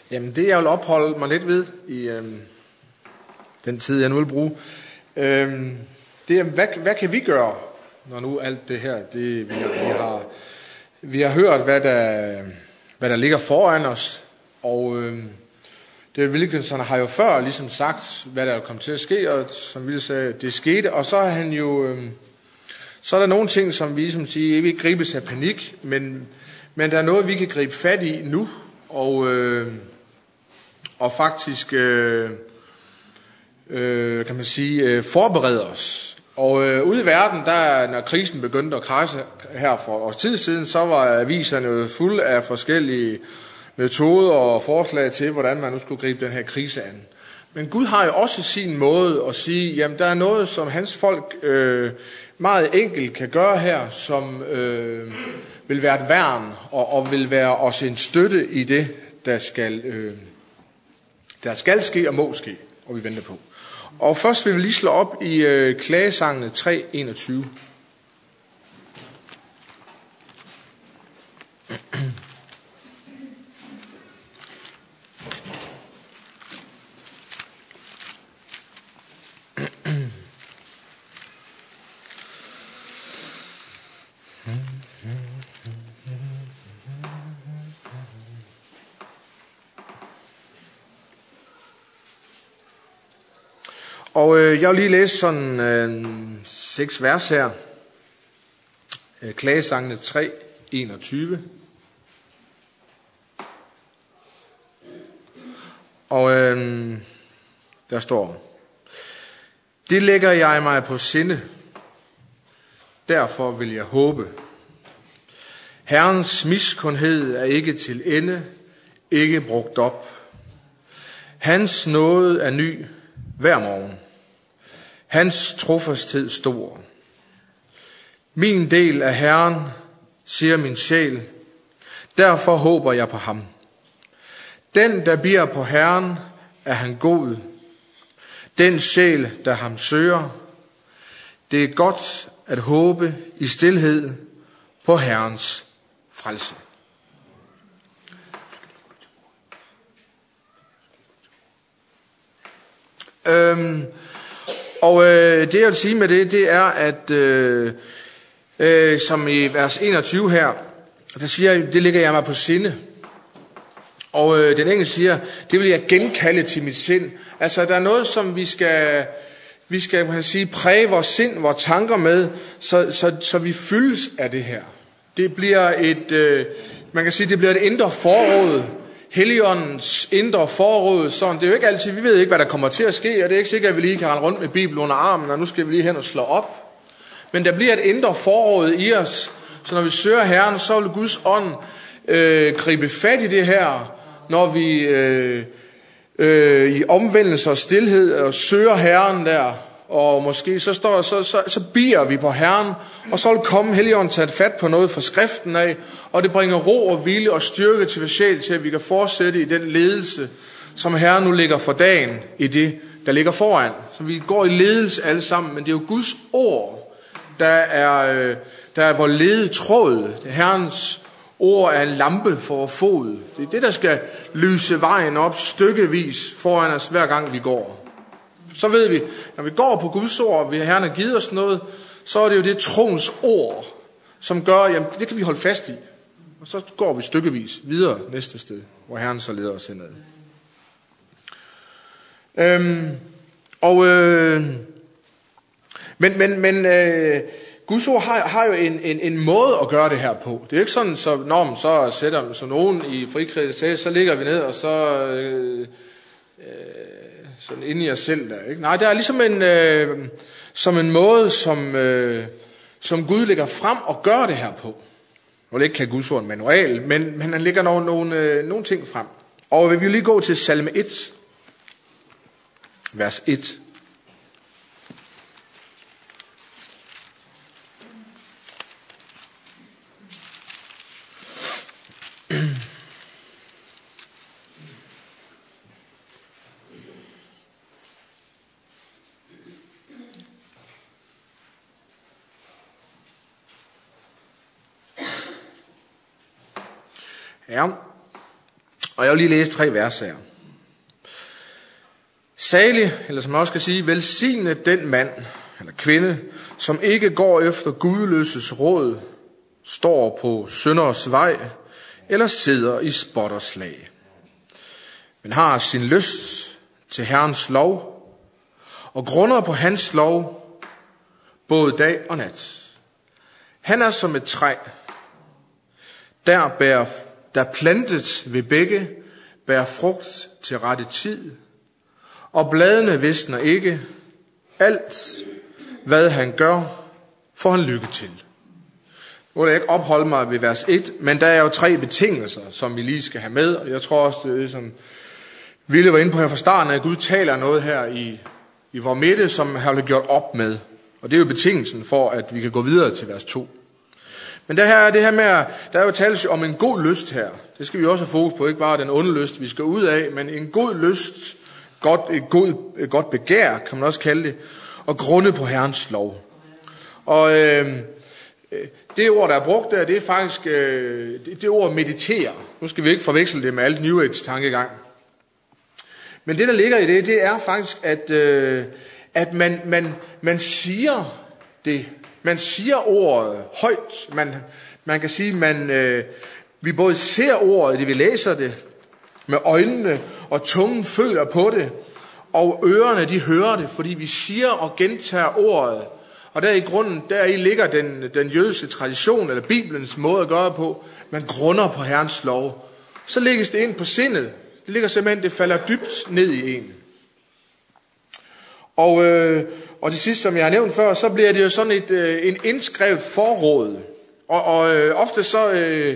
Jamen det jeg vil opholde mig lidt ved i den tid jeg nu vil bruge, det er hvad kan vi gøre, når nu alt det her det vi har hørt hvad der ligger foran os, og David Wilkinson har jo før ligesom sagt hvad der kom til at ske, og som vi sagde det skete, og så er han jo så er der nogle ting som vi ligesom siger ikke gribes af panik, men der er noget vi kan gribe fat i nu, og faktisk kan man sige forberede os. Og ude i verden, der når krisen begyndte at kradse her for et års tid siden, så var aviserne jo fulde af forskellige metoder og forslag til, hvordan man nu skulle gribe den her krise an. Men Gud har jo også sin måde at sige, jamen der er noget, som hans folk meget enkelt kan gøre her, som vil være et værn og vil være også en støtte i det, der skal ske og må ske, og vi venter på. Og først vil vi lige slå op i Klagesangene 3:21. Og jeg vil lige læse sådan 6 vers her. Klagesangene 3:21. Og der står: Det lægger jeg mig på sinde, derfor vil jeg håbe. Herrens miskundhed er ikke til ende, ikke brugt op. Hans nåde er ny hver morgen. Hans trofasthed stor. Min del er Herren, siger min sjæl. Derfor håber jeg på ham. Den, der bliver på Herren, er han god. Den sjæl, der ham søger. Det er godt at håbe i stilhed på Herrens frelse. Og det jeg vil sige med det er, at som i vers 21 her, der siger, det lægger jeg mig på sinde. Og den engelske siger, det vil jeg genkalde til mit sind. Altså der er noget, som vi skal kan man sige, præge vores sind, vores tanker med, så vi fyldes af det her. Det bliver man kan sige, det bliver et indre forråd. Helligåndens indre forråd, sådan. Det er jo ikke altid, vi ved ikke, hvad der kommer til at ske, og det er ikke sikkert, at vi lige kan rende rundt med Bibelen under armen, og nu skal vi lige hen og slå op. Men der bliver et indre forråd i os, så når vi søger Herren, så vil Guds ånd gribe fat i det her, når vi i omvendelse og stilhed og søger Herren der, og måske så bier vi på Herren, og så vil komme Helligånden tage fat på noget fra skriften af, og det bringer ro og hvile og styrke til vores sjæl, til at vi kan fortsætte i den ledelse, som Herren nu lægger for dagen i det, der ligger foran. Så vi går i ledelse alle sammen, men det er jo Guds ord, der er vores ledetråd. Herrens ord er en lampe for vores fod. Det er det, der skal lyse vejen op stykkevis foran os, hver gang vi går. Så ved vi, når vi går på Guds ord, og Herren har givet os noget, så er det jo det troens ord, som gør, jamen det kan vi holde fast i. Og så går vi stykkevis videre næste sted, hvor Herren så leder os henad. Men Guds ord har jo en måde at gøre det her på. Det er jo ikke sådan, så sætter så nogen i frikritisk, så ligger vi ned, og så sådan inde i os selv der, ikke? Nej, det er ligesom som en måde, som Gud lægger frem og gør det her på. Og det ikke kan Guds ord en manual, men han lægger nogle ting frem. Og vi vil lige gå til salme 1, vers 1. Ja, Og jeg vil lige læse 3 vers her. Salig, eller som man også skal sige, velsignet den mand eller kvinde, som ikke går efter gudløses råd, står på synders vej, eller sidder i spotters lag, men har sin lyst til Herrens lov, og grunder på hans lov, både dag og nat. Han er som et træ, der plantet ved begge, bærer frugt til rette tid, og bladene visner ikke. Alt, hvad han gør, får han lykke til. Nu vil jeg ikke opholde mig ved vers 1, men der er jo 3 betingelser, som vi lige skal have med, og jeg tror også, det er som Ville var inde på her fra starten, at Gud taler noget her i vor midte, som har blevet gjort op med. Og det er jo betingelsen for, at vi kan gå videre til vers 2. Men det her med, der er jo talt om en god lyst her. Det skal vi også have fokus på, ikke bare den onde lyst, vi skal ud af, men en god lyst, et godt begær, kan man også kalde det, og grunde på Herrens lov. Og det ord, der er brugt der, det er faktisk det ord meditere. Nu skal vi ikke forveksle det med alt New Age-tankegang. Men det, der ligger i det er faktisk, at man siger det. Man siger ordet højt. Man kan sige, vi både ser ordet, det vi læser det, med øjnene, og tungen føler på det, og ørerne, de hører det, fordi vi siger og gentager ordet. Og der i grunden, deri ligger den jødiske tradition, eller Bibelens måde at gøre på. Man grunder på Herrens lov. Så lægges det ind på sindet. Det ligger simpelthen, det falder dybt ned i en. Og til sidst, som jeg har nævnt før, så bliver det jo sådan en indskrevet forråd. Og ofte så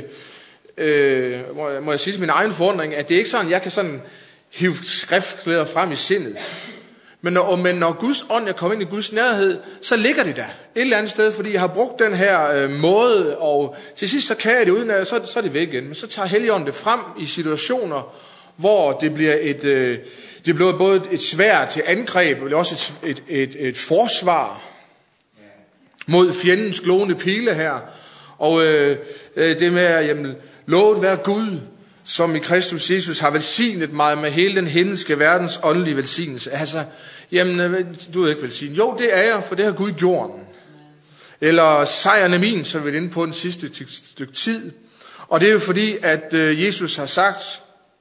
må jeg sige til min egen forundring, at det er ikke sådan, jeg kan sådan hive skriftklæder frem i sindet. Men når Guds ånd er kommet ind i Guds nærhed, så ligger det der et eller andet sted, fordi jeg har brugt den her måde, og til sidst så kan jeg det uden at, så er det væk igen. Men så tager Helligånden det frem i situationer, hvor det bliver både et sværd til angreb, og også et forsvar mod fjendens glående pile her. Og det med at lovet være Gud, som i Kristus Jesus har velsignet mig med hele den himmelske verdens åndelige velsignelse. Altså, du er ikke velsignet. Jo, det er jeg, for det har Gud gjort. Eller sejren er min, som vi er inde på den sidste stykke tid. Og det er jo fordi, at Jesus har sagt,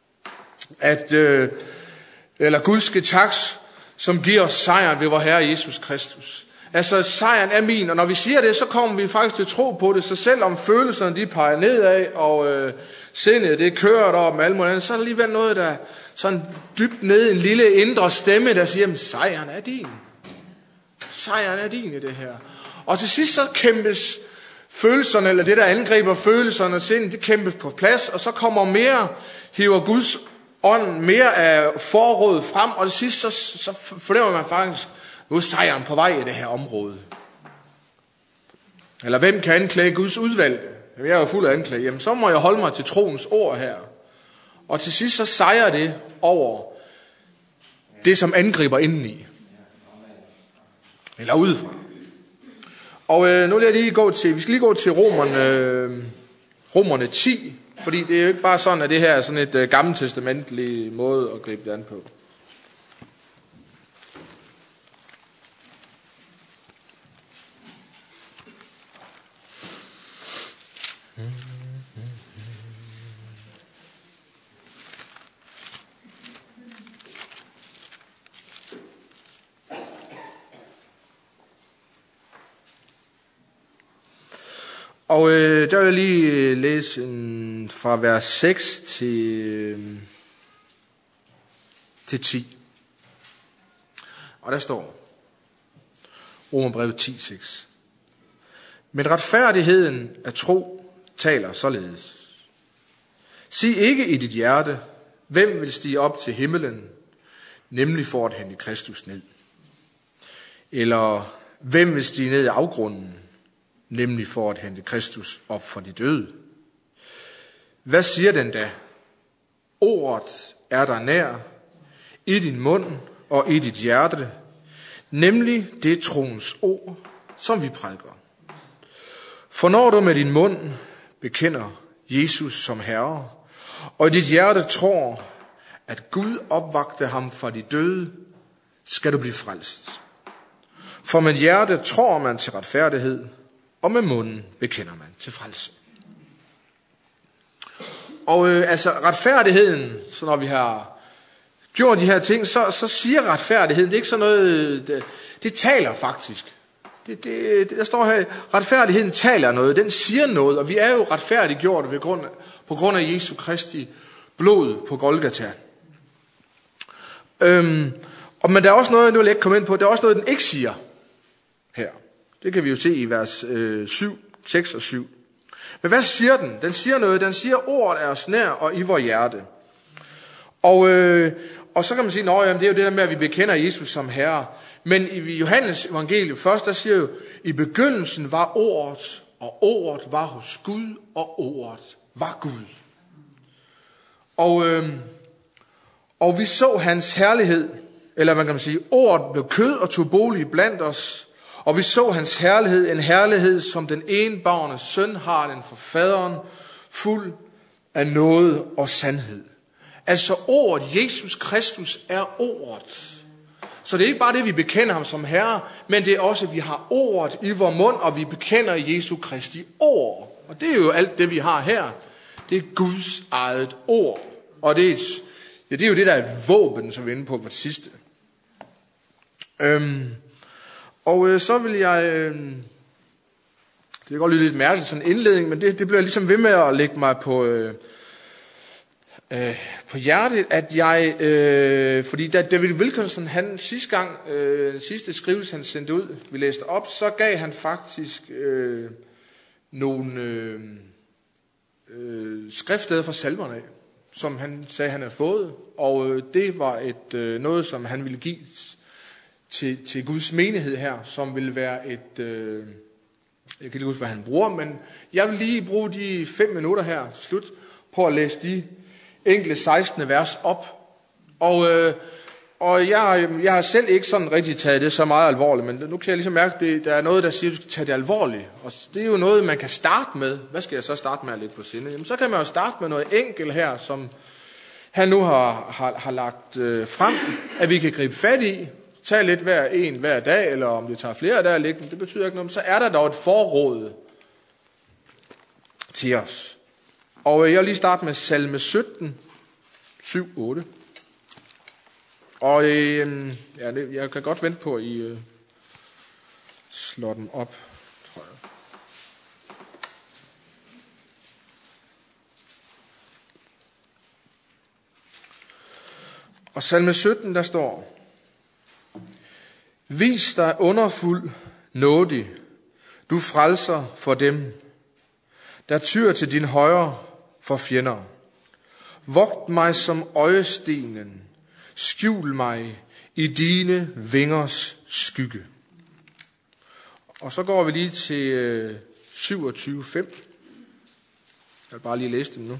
eller Gud skal taks, som giver os sejren ved vor Herre Jesus Kristus. Altså, sejren er min, og når vi siger det, så kommer vi faktisk til at tro på det. Så selvom følelserne, de peger nedad, og sindet, det kører deroppe med alt muligt andet, så er der alligevel noget, der sådan dybt nede, en lille indre stemme, der siger, jamen, sejren er din. Sejren er din i det her. Og til sidst så kæmpes følelserne, eller det der angriber følelserne og sindet, det kæmpes på plads, og så kommer mere, hiver Guds ånd mere af forrådet frem, og til sidst så fornemmer man faktisk, nu er sejren på vej i det her område. Eller hvem kan anklage Guds udvalgte? Jeg er jo fuld af anklage. Jamen så må jeg holde mig til troens ord her. Og til sidst så sejrer det over det, som angriber indeni. Eller udefra. Og nu vil jeg lige vi skal lige gå til Romerne 10, fordi det er jo ikke bare sådan, at det her er sådan et gammeltestamentlig måde at gribe det an på. Og der vil jeg lige læse fra vers 6 til 10. Og der står, Romerbrevet 10:6. Men retfærdigheden af tro taler således. Sig ikke i dit hjerte, hvem vil stige op til himmelen, nemlig for at hente Kristus ned. Eller hvem vil stige ned i afgrunden, nemlig for at hente Kristus op fra de døde. Hvad siger den da? Ordet er der nær, i din mund og i dit hjerte, nemlig det troens ord, som vi prædiker. For når du med din mund bekender Jesus som Herre, og i dit hjerte tror, at Gud opvagte ham fra de døde, skal du blive frelst. For med hjertet tror man til retfærdighed, og med munden bekender man til frelse. Og retfærdigheden, så når vi har gjort de her ting, så siger retfærdigheden, det er ikke sådan noget, det taler faktisk. Der står her, retfærdigheden taler noget, den siger noget, og vi er jo retfærdiggjort på grund af Jesu Kristi blod på Golgata. Men der er også noget, nu vil jeg ikke komme ind på, der er også noget, den ikke siger her. Det kan vi jo se i vers 6 og 7. Men hvad siger den? Den siger noget. Den siger, ordet er os nær og i vor hjerte. Og så kan man sige, det er jo det der med, at vi bekender Jesus som Herre. Men i Johannes evangelium først, der siger jo, i begyndelsen var ordet, og ordet var hos Gud, og ordet var Gud. Og vi så hans herlighed, eller man kan sige, ordet blev kød og tog bolig blandt os, og vi så hans herlighed, en herlighed, som den enbårne søn har den for faderen, fuld af nåde og sandhed. Altså ordet, Jesus Kristus er ordet. Så det er ikke bare det, vi bekender ham som Herre, men det er også, at vi har ordet i vor mund, og vi bekender Jesu Kristi ord. Og det er jo alt det, vi har her. Det er Guds eget ord. Og det er jo det, der er et våben, som vi er inde på det sidste. Så vil jeg... det kan godt lyde lidt mærkeligt, sådan en indledning, men det bliver ligesom ved med at lægge mig på hjertet, at jeg... fordi da David Wilkerson, han sidste skrivelse, han sendte ud, vi læste op, så gav han faktisk nogle skriftsteder fra salmerne af, som han sagde, han havde fået. Og det var noget, som han ville give til Guds menighed her, som ville være et... jeg kan ikke huske, hvad han bruger, men jeg vil lige bruge de 5 minutter her til slut på at læse de enkelte 16. vers op. Og jeg har selv ikke sådan rigtig taget det så meget alvorligt, men nu kan jeg ligesom mærke, at der er noget, der siger, at du skal tage det alvorligt. Og det er jo noget, man kan starte med. Hvad skal jeg så starte med at lidt på sinde? Jamen, så kan man jo starte med noget enkelt her, som han nu har lagt frem, at vi kan gribe fat i. Tag lidt hver dag, eller om det tager flere dage at lægge, det betyder ikke noget. Men så er der dog et forråd til os. Og jeg vil lige starte med salme 17, 7-8. Og jeg kan godt vente på, at I slår den op, tror jeg. Og salme 17, der står: Vis dig underfuld nådig, du frelser for dem, der tyr til din højre for fjender. Vogt mig som øjestenen, skjul mig i dine vingers skygge. Og så går vi lige til 27:5. Jeg vil bare lige læse dem nu.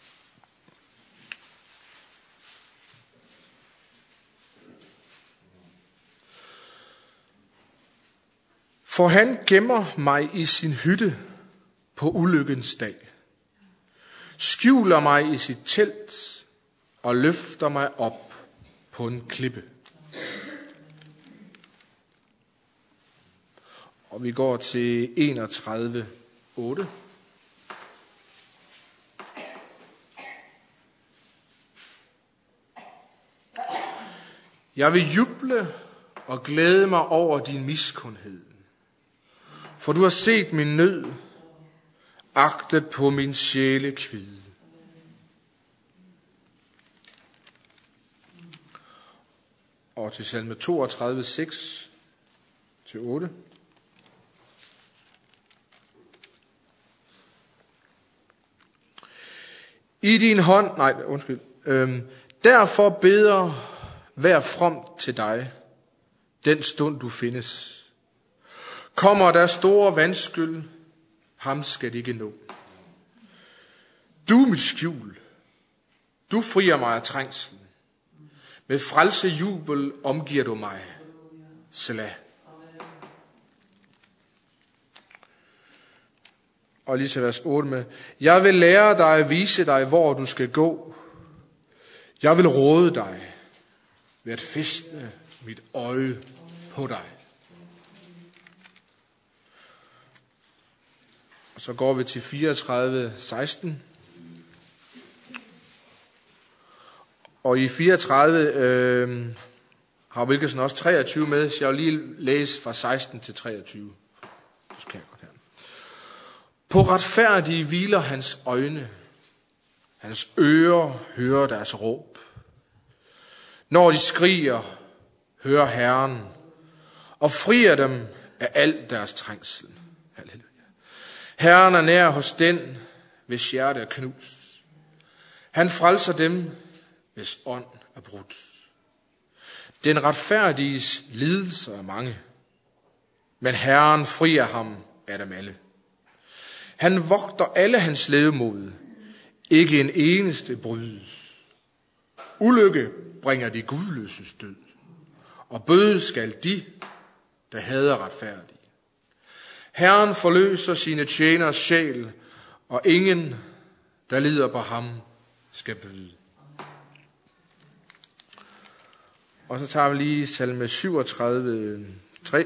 For han gemmer mig i sin hytte på ulykkens dag, skjuler mig i sit telt og løfter mig op på en klippe. Og vi går til 31:8. Jeg vil juble og glæde mig over din miskundhed, for du har set min nød, agtet på min sjæle kvide. Og til salme 32:6-8. I din hånd, derfor beder vær fromt til dig, den stund du findes. Kommer der store vandskyld, ham skal det ikke nå. Du er mit skjul, du frier mig af trængslen. Med frelse jubel omgiver du mig. Selah. og lige til vers 8 med. Jeg vil lære dig at vise dig, hvor du skal gå. Jeg vil råde dig ved at fæstne mit øje på dig. Og så går vi til 34:16. Og i 34 har Wilkerson også 23 med, så jeg vil lige læse fra 16 til 23. Så skal jeg godt her. På retfærdige hviler hans øjne. Hans ører hører deres råb. Når de skriger, hører Herren, og frier dem af al deres trængsel. Halleluja. Herren er nær hos den, hvis hjerte er knust. Han frelser dem, hvis ånd er brudt. Den retfærdiges lidelser er mange, men Herren frier ham af dem alle. Han vogter alle hans levemod, ikke en eneste brydes. Ulykke bringer de gudløses død, og bøde skal de, der hader retfærdige. Herren forløser sine tjeners sjæl, og ingen, der lider på ham, skal bøde. Og så tager vi lige salme 37:3.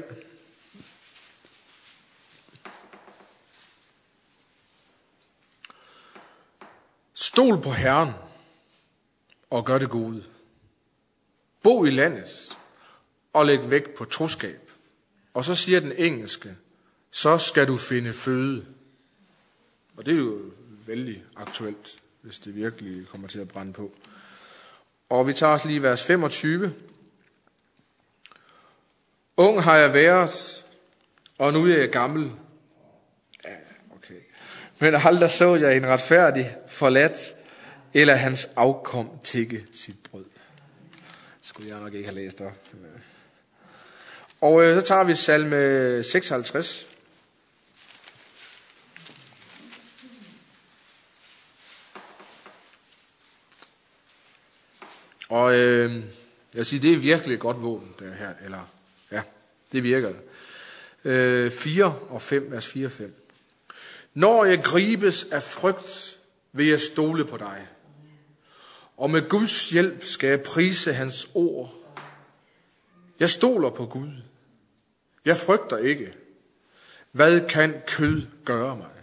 Stol på Herren og gør det gode. Bo i landet og læg vægt på troskab. Og så siger den engelske, så skal du finde føde. Og det er jo vældig aktuelt, hvis det virkelig kommer til at brænde på. Og vi tager også lige vers 25. Ung har jeg været, og nu er jeg gammel. Ja, okay. Men aldrig så jeg en retfærdig forladt, eller hans afkom tikke sit brød. Skulle jeg nok ikke have læst op. Og så tager vi salme 56. Og jeg vil sige, det er virkelig et godt våben, der her. Eller, ja, det virker. 4 og 5, vers 4 og 5. Når jeg gribes af frygt, vil jeg stole på dig. Og med Guds hjælp skal jeg prise hans ord. Jeg stoler på Gud. Jeg frygter ikke. Hvad kan kød gøre mig?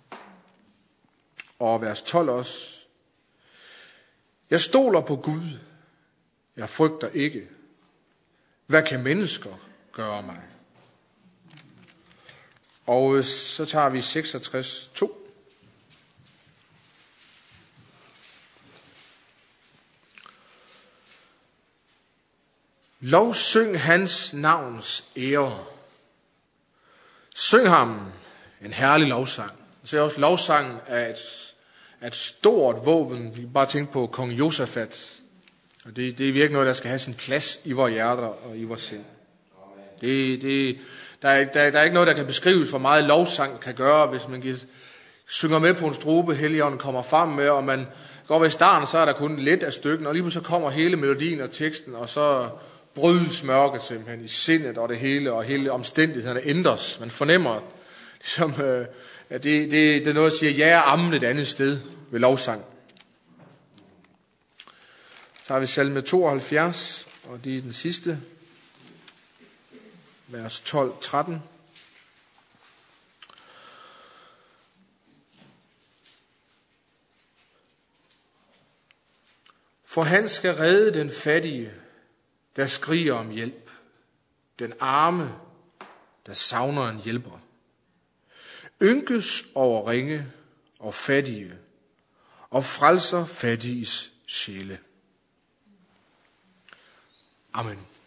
Og vers 12 også. Jeg stoler på Gud. Jeg frygter ikke. Hvad kan mennesker gøre mig? Og så tager vi 66:2. Lovsyng hans navns ære. Syng ham en herlig lovsang. Så er også lovsangen er et stort våben. Vi kan bare tænke på kong Josafat. Og det er virkelig noget, der skal have sin plads i vores hjerter og i vores sind. Der er ikke noget, der kan beskrives, hvor meget lovsang kan gøre, hvis man synger med på en strobe, Helligånden kommer frem med, og man går ved starten, så er der kun lidt af stykken, og lige pludselig kommer hele melodien og teksten, og så brydes mørket simpelthen i sindet og det hele, og hele omstændighederne ændres. Man fornemmer, ligesom, at det er noget, der siger ja og amen et andet sted ved lovsang. Så har vi salme 72, og det er den sidste, vers 12-13. For han skal redde den fattige, der skriger om hjælp. Den arme, der savner en hjælper. Ynkes over ringe og fattige, og frelser fattiges sjæle. Amen.